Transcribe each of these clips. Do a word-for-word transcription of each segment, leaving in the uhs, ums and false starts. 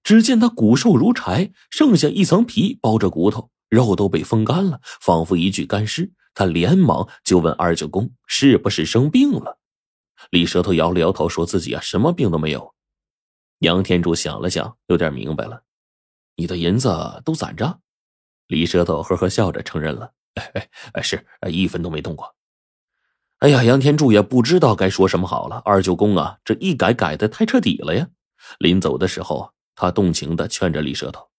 只见他骨瘦如柴，剩下一层皮包着骨头，肉都被风干了，仿佛一具干尸。他连忙就问二舅公是不是生病了。李舌头摇了摇头，说自己啊什么病都没有。杨天柱想了想，有点明白了，你的银子都攒着？李舌头呵呵笑着承认了，哎哎是，一分都没动过。哎呀，杨天柱也不知道该说什么好了。二舅公啊，这一改改得太彻底了呀。临走的时候，他动情地劝着李舌头：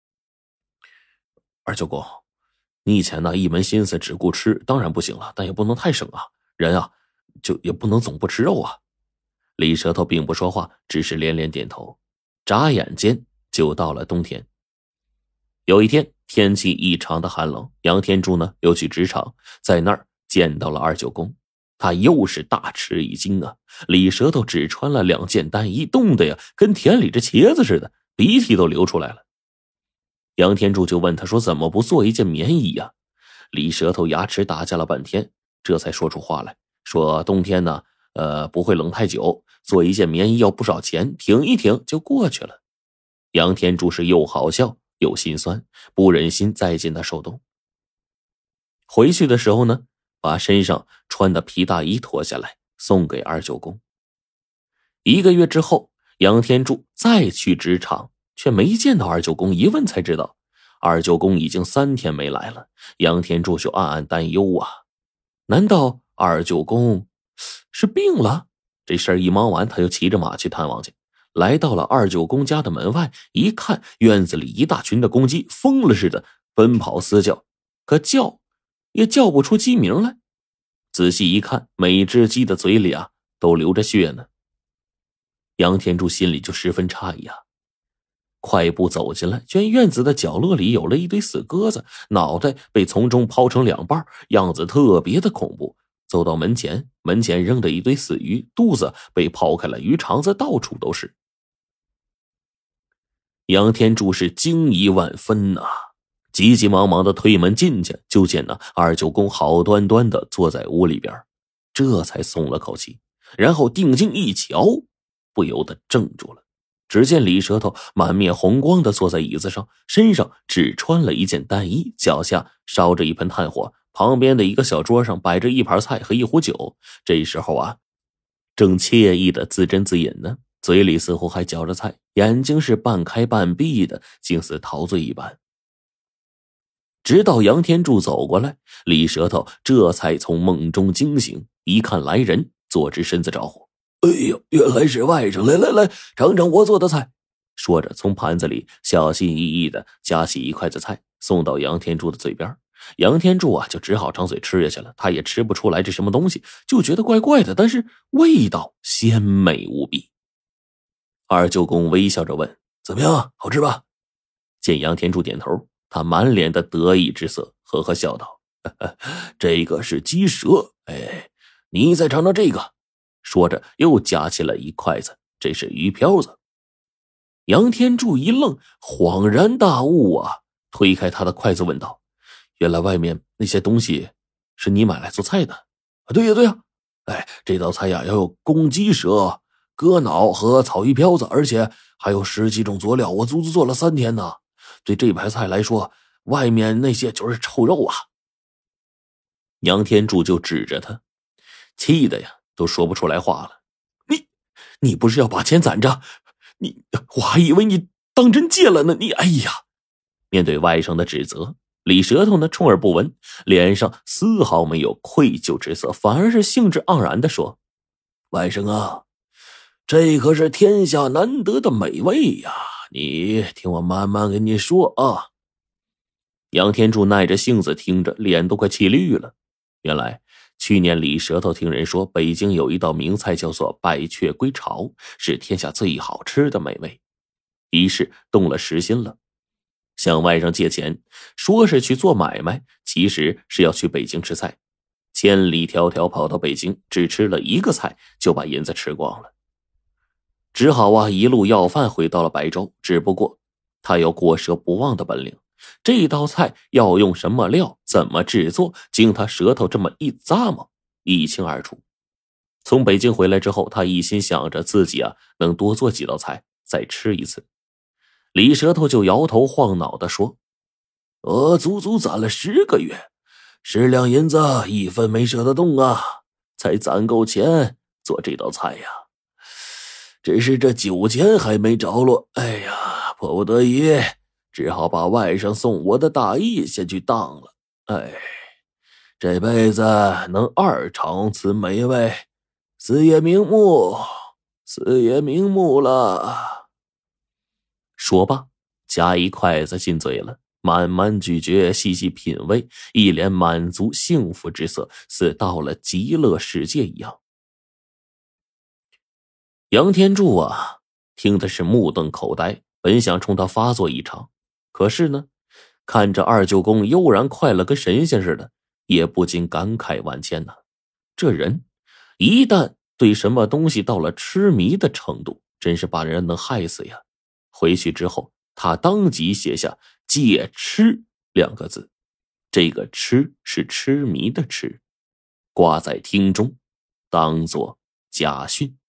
二舅公，你以前呢一门心思只顾吃，当然不行了，但也不能太省啊，人啊就也不能总不吃肉啊。李舌头并不说话，只是连连点头。眨眼间就到了冬天。有一天天气异常的寒冷，杨天柱呢又去职场，在那儿见到了二舅公。他又是大吃一惊啊！李舌头只穿了两件单衣，冻得呀跟田里这茄子似的，鼻涕都流出来了。杨天柱就问他说：“怎么不做一件棉衣呀？”李舌头牙齿打架了半天，这才说出话来，说：“冬天呢，呃，不会冷太久，做一件棉衣要不少钱，挺一挺就过去了。”杨天柱是又好笑又心酸，不忍心再见他受冻。回去的时候呢，把身上穿的皮大衣脱下来送给二舅公。一个月之后，杨天柱再去职场，却没见到二舅公，一问才知道二舅公已经三天没来了。杨天柱就暗暗担忧啊，难道二舅公是病了？这事儿一忙完，他又骑着马去探望去。来到了二舅公家的门外，一看院子里一大群的公鸡疯了似的奔跑嘶叫，可叫也叫不出鸡鸣来。仔细一看，每只鸡的嘴里啊都流着血呢。杨天柱心里就十分诧异啊，快步走进来，见院子的角落里有了一堆死鸽子，脑袋被从中抛成两半，样子特别的恐怖。走到门前，门前扔着一堆死鱼，肚子被刨开了，鱼肠子到处都是。杨天柱是惊疑万分呐、啊，急急忙忙的推门进去，就见那二舅公好端端的坐在屋里边，这才松了口气，然后定睛一瞧，不由得怔住了。只见李舌头满面红光的坐在椅子上，身上只穿了一件单衣，脚下烧着一盆炭火，旁边的一个小桌上摆着一盘菜和一壶酒。这时候啊，正惬意的自斟自饮呢，嘴里似乎还嚼着菜，眼睛是半开半闭的，竟似陶醉一般。直到杨天柱走过来，李舌头这才从梦中惊醒，一看来人，坐直身子招呼：“哎呦，原来是外甥，来来来，尝尝我做的菜。”说着从盘子里小心翼翼的夹起一筷子菜，送到杨天柱的嘴边。杨天柱啊就只好张嘴吃下去了，他也吃不出来这什么东西，就觉得怪怪的，但是味道鲜美无比。二舅公微笑着问：“怎么样，好吃吧？”见杨天柱点头，他满脸的得意之色，呵呵笑道：“呵呵，这个是鸡舌，哎，你再尝尝这个。”说着又夹起了一筷子，这是鱼漂子。杨天柱一愣，恍然大悟啊，推开他的筷子问道：“原来外面那些东西是你买来做菜的？”“啊，对呀对呀，哎，这道菜呀要有公鸡舌、鸽脑和草鱼漂子，而且还有十几种佐料，我足足做了三天呢。对这盘菜来说，外面那些就是臭肉啊。”杨天柱就指着他，气的呀都说不出来话了。你你不是要把钱攒着？你我还以为你当真借了呢，你哎呀！面对外甥的指责，李舌头呢充耳不闻，脸上丝毫没有愧疚之色，反而是兴致盎然地说：“外甥啊，这可是天下难得的美味呀，你听我慢慢跟你说啊。”杨天柱耐着性子听着，脸都快气绿了。原来去年李舌头听人说，北京有一道名菜叫做百雀归巢，是天下最好吃的美味，于是动了实心了，向外甥借钱，说是去做买卖，其实是要去北京吃菜。千里迢迢跑到北京，只吃了一个菜就把银子吃光了，只好啊一路要饭回到了白州。只不过他有过舌不忘的本领，这道菜要用什么料，怎么制作，经他舌头这么一咂摸，一清二楚。从北京回来之后，他一心想着自己啊能多做几道菜再吃一次。 李舌头就摇头晃脑地说：“我足足攒了十个月，十两银子一分没舍得动啊，才攒够钱做这道菜呀。只是这酒钱还没着落，哎呀，迫不得已，只好把外甥送我的大衣先去当了。哎，这辈子能二尝此美味，死也瞑目，死也瞑目了。”说罢，夹一筷子进嘴了，慢慢咀嚼，细细品味，一脸满足幸福之色，似到了极乐世界一样。杨天柱啊，听的是目瞪口呆，本想冲他发作一场，可是呢，看着二舅公悠然快乐跟神仙似的，也不禁感慨万千呐。这人一旦对什么东西到了痴迷的程度，真是把人能害死呀。回去之后，他当即写下戒痴两个字，这个痴是痴迷的痴，挂在厅中当作家训。